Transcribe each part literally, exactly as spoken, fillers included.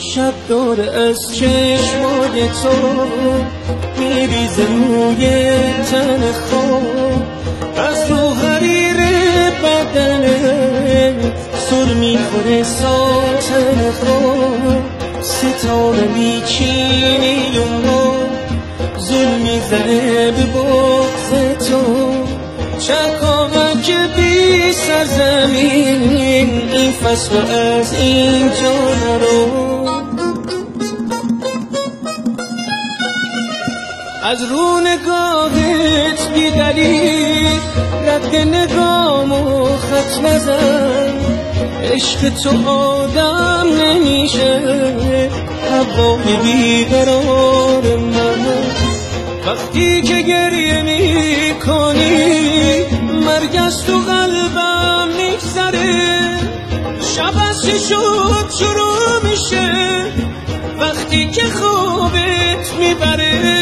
شب داره از چشمای تو میریزه روی تن خواب، از رو حریر بدنه سر میخوره ساتن خواب، ستاره میچینی و ما ظلم میزنه به بغض تو، چکاوک بی سرزمین این فصل از اینجا نرو. از رو نگاهت بی دلیل رد نگامو خط نزن، عشق تو آدم نمیشه هوای بیقرار من، وقتی که گریه میکنی مرگ از تو قلبم میگذره، شب از چه شد شروع میشه وقتی که خوابت میبره.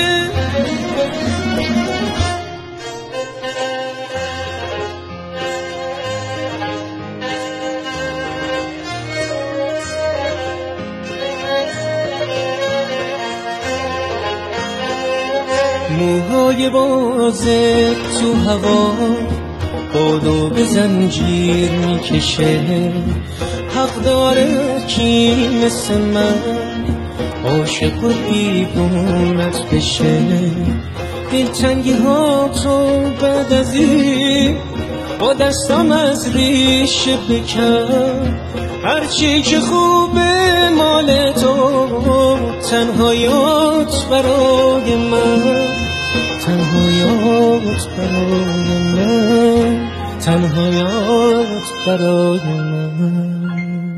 موهای بازه تو هوا بادو به زنجیر میکشه، حق داره کی مثل من عاشق و بیگونت بشه، دلتنگی ها تو بعد از این با دستم از ریشه بکن، هرچی که خوبه مال تو، تنهایات برای من، تنهایات برای من، تنهایات برای من.